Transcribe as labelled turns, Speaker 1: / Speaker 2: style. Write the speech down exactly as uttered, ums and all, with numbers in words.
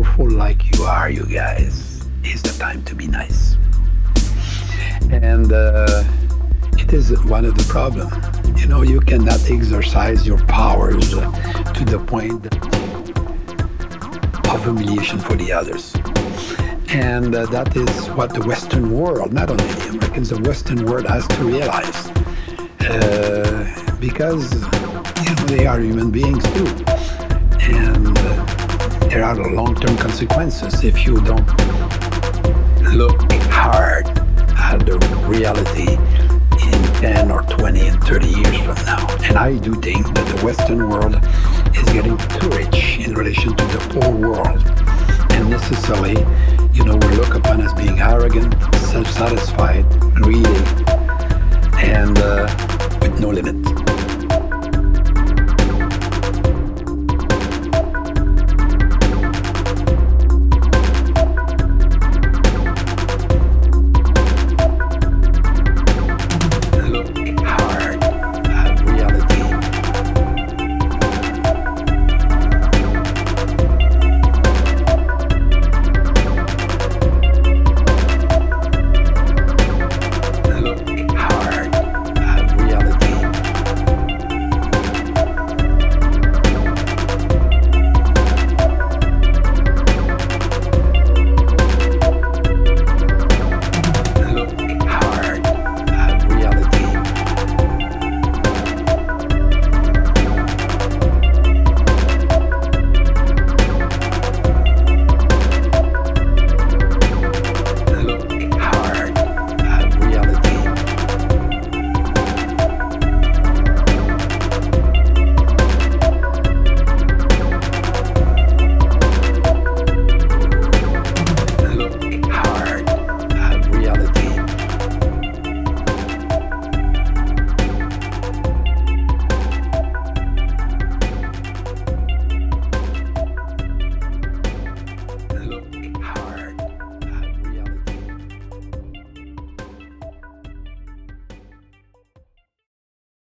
Speaker 1: powerful like you are, you guys, is the time to be nice. And uh, it is one of the problems. You know, you cannot exercise your powers uh, to the point of humiliation for the others. And uh, that is what the Western world, not only the Americans, the Western world has to realize. Uh, because, you know, they are human beings too. And uh, there are long-term consequences if you don't look hard at the reality in ten or twenty and thirty years from now. And I do think that the Western world is getting too rich in relation to the whole world. And necessarily, you know, we're looked upon as being arrogant, self-satisfied, greedy, and uh, with no limit.